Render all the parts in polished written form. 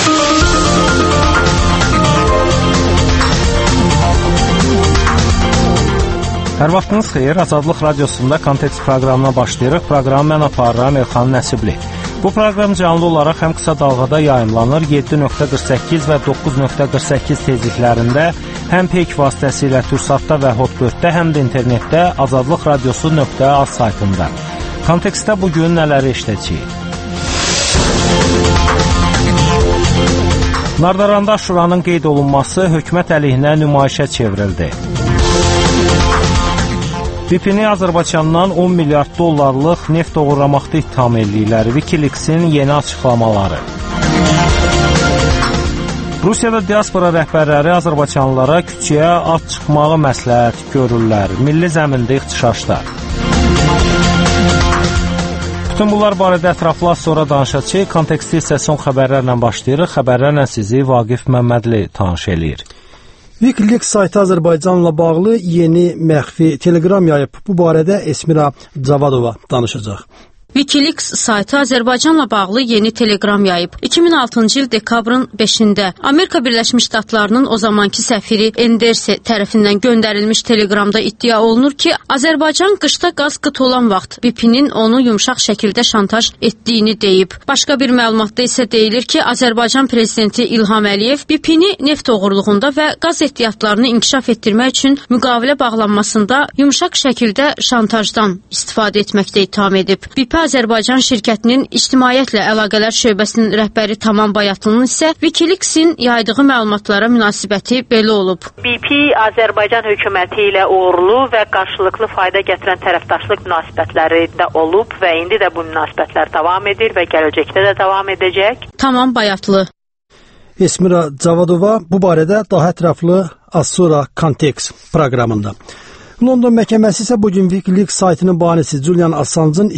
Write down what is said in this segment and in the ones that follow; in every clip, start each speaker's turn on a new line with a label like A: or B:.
A: Hər vaxtınız xeyir, Azadlıq Radiosunda Kontekst proqramına başlayırıq. Proqramı mən aparıram Elxan Nəsibli. Bu proqram canlı olaraq həm qısa dalğada yayımlanır, 7.48 və 9.48 tezliklərində, həm peyk vasitəsilə Türksatda və Hotbirddə, həm də internetdə azadlıqradiosu.az saytında. Kontekstdə bugün nələri işləyəcəyik? Nardaranda Aşuranın qeyd olunması hökumət əleyhinə nümayişə çevrildi. BP-ni Azərbaycandan 10 milyard dollarlıq neft oğurlamaqda ittiham edirlər. Wikileaks-in yeni açıqlamaları. Rusiyada diaspora rəhbərləri Azərbaycanlılara küçəyə at çıxmağı məsləhət görürlər. Milli zəmində ixtişaşlar. Bütün bunlar barədə ətraflı sonra danışacağıq. Konteksti isə son xəbərlərlə başlayırıq. Xəbərlərlə sizi Vaqif Məmmədli tanış eləyir.
B: Wikileaks saytı Azərbaycanla bağlı yeni məxfi telegram yayıb. Bu barədə Esmira Cavadova danışacaq.
C: Wikileaks saytı Azərbaycanla bağlı yeni telegram yayıb. 2006-cı il dekabrın 5-də Amerika Birləşmiş Ştatlarının o zamanki səfiri Enderse tərəfindən göndərilmiş telegramda iddia olunur ki, Azərbaycan qışda qaz qıt olan vaxt BP-nin onu yumşaq şəkildə şantaj etdiyini deyib. Başqa bir məlumatda isə deyilir ki, Azərbaycan prezidenti İlham Əliyev BP-ni neft oğurluğunda və qaz ehtiyatlarını inkişaf etdirmək üçün müqavilə bağlanmasında yumşaq şəkildə şantajdan istifadə etməkdə ittiham edib. BP Azərbaycan şirkətinin ictimaiyyətlə əlaqələr şöbəsinin rəhbəri Tamam Bayatlının isə Wikileaks-in yaydığı məlumatlara münasibəti belə olub.
D: BP Azərbaycan hökuməti ilə uğurlu və qarşılıqlı fayda gətirən tərəfdaşlıq münasibətlərində olub və indi də bu münasibətlər davam edir və gələcəkdə də davam edəcək.
C: Tamam Bayatlı.
B: Esmira Cavadova bu barədə daha ətraflı az sonra Kontekst proqramında. London məhkəməsi isə bugün Wikileaks saytının banisi Julian Assange'ın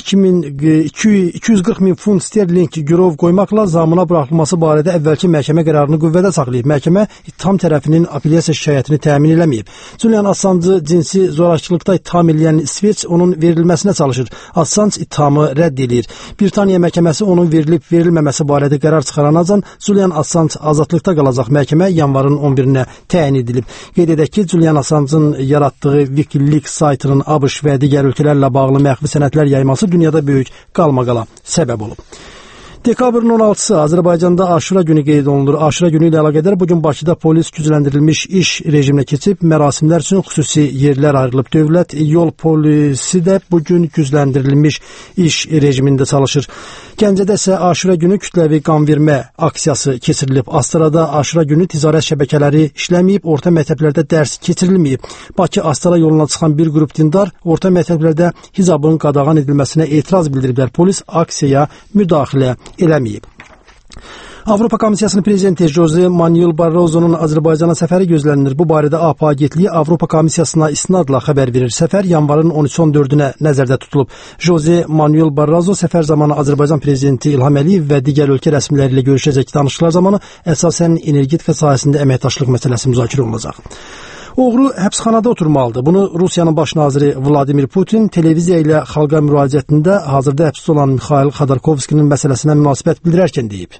B: 240 min funt sterling girov qoymaqla zamına buraxılması barədə əvvəlki məhkəmə qərarını qüvvədə saxlayıb. Məhkəmə ittiham tərəfinin apellyasiya şikayətini təmin eləməyib. Julian Assange'ı cinsi zorakılıqda ittiham eləyən İsveç onun verilməsinə çalışır. Assange ittihamı rədd edir. Britaniya məhkəməsi onun verilib-verilməməsi barədə qərar çıxaranacan Julian Assange azadlıqda qalacaq. Məhkəmə yanvarın 11-nə təyin edilib. Qeyd edək ki, Julian Assange'ın yaratdığı Wikileaks saytının ABŞ və digər ölkələrlə bağlı məxfi sənədlər yayması dünyada böyük qalmaqala səbəb olub. Dekabrın 16-sı Azərbaycanda Aşura günü qeyd olunur. Aşura günü ilə əlaqədar bugün Bakıda polis gücləndirilmiş iş rejiminə keçib, mərasimlər üçün xüsusi yerlər ayrılıb. Dövlət yol polisi də bugün gücləndirilmiş iş rejimində çalışır. Gəncədə isə Aşura günü kütləvi qanvermə aksiyası keçirilib. Astarada Aşura günü ticarət şəbəkələri işləməyib, orta məktəblərdə dərs keçirilməyib. Bakı-Astara yoluna çıxan bir qrup dindar orta məktəblərdə hicabın qadağan edilməsinə etiraz bildiriblər. Polis aksiyaya müdaxilə eləməyib. Avropa Komissiyasının prezidenti Jose Manuel Barroso'nun Azərbaycana səfəri gözlənilir. Bu barədə AP agentliyi Avropa Komissiyasına istinadla xəbər verir. Səfər yanvarın 13-14-ünə nəzərdə tutulub. Jose Manuel Barroso səfər zamanı Azərbaycan prezidenti İlham Əliyev və digər ölkə rəsmiləri ilə görüşəcək. Danışıqlar zamanı əsasən energetika sahəsində əməkdaşlıq məsələsi müzakirə olunacaq. Oğru həbsxanada oturmalıdır. Bunu Rusiyanın baş naziri Vladimir Putin televiziya ilə xalqa müraciətində hazırda həbsdə olan Mikhail Xodorkovskinin məsələsinə münasibət bildirərkən deyib.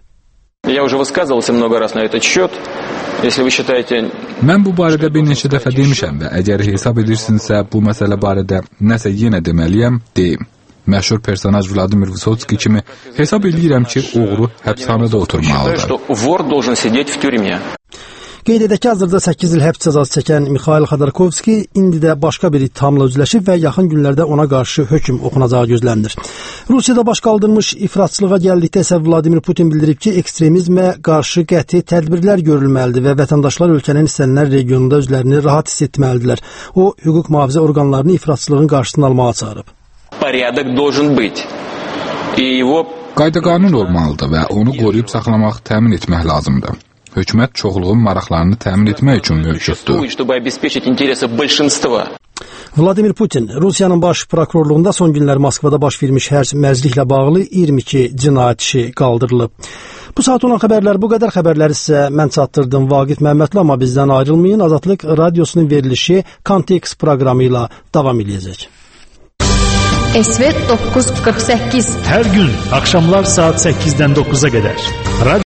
E: Mən bu barədə bir neçə dəfə demişəm və əgər hesab edirsinizsə bu məsələ barədə nəsə yenə deməliyəm, deyim. Məşhur personaj Vladimir Vysotski kimi hesab edirəm ki, oğru həbsxanada oturmalıdır.
B: Qeyd edək ki, hazırda 8 il həbs cəzası çəkən Mikhail Xodorkovski indi də başqa bir ittihamla üzləşib və yaxın günlərdə ona qarşı hökm oxunacağı gözlənilir. Rusiyada baş qaldırmış ifratçılığa gəldikdə isə Vladimir Putin bildirib ki, ekstremizmə qarşı qəti tədbirlər görülməlidir və vətəndaşlar ölkənin istənilən regionunda özlərini rahat hiss etməlidirlər. O, hüquq mühafizə orqanlarını ifratçılığın qarşısını almağa çağırıb.
E: Qayda-qanun olmalıdır və onu qoruyub saxlamaq, təmin etmək lazımdır. Hökumət çoxluğun maraqlarını təmin etmək üçün mövcuddur.
B: Vladimir Putin Rusiyanın baş prokurorluğunda son günlər Moskvada baş vermiş hərbsizliklə bağlı 22 cinayət işi qaldırılıb. Bu saat olan xəbərlər bu qədər. Xəbərləri sizə mən çatdırdım Vaqif Məmmədli, amma bizdən ayrılmayın. Azadlıq radiosunun verilişi Kontekst proqramı ilə davam edəcək.
F: SV 948
G: hər gün axşamlar saat 8-dən 9-a qədər.